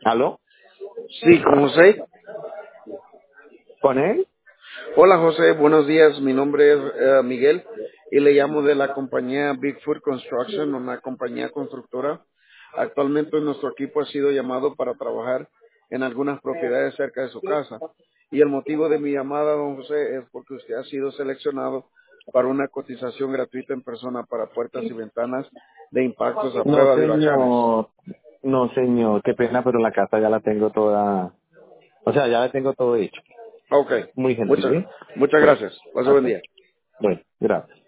¿Aló? Sí, con José. ¿Con él? Hola José, buenos días. Mi nombre es Miguel y le llamo de la compañía Bigfoot Construction, una compañía constructora. Actualmente nuestro equipo ha sido llamado para trabajar en algunas propiedades cerca de su casa. Y el motivo de mi llamada, don José, es porque usted ha sido seleccionado para una cotización gratuita en persona para puertas y ventanas de impactos a No, prueba de huracanes. señor. No, señor. Qué pena, pero la casa ya la tengo toda... O sea, ya la tengo todo hecho. Ok, Muy gentil, muchas, ¿sí? muchas Bueno, gracias. Pase buen hasta. día. Bueno, gracias.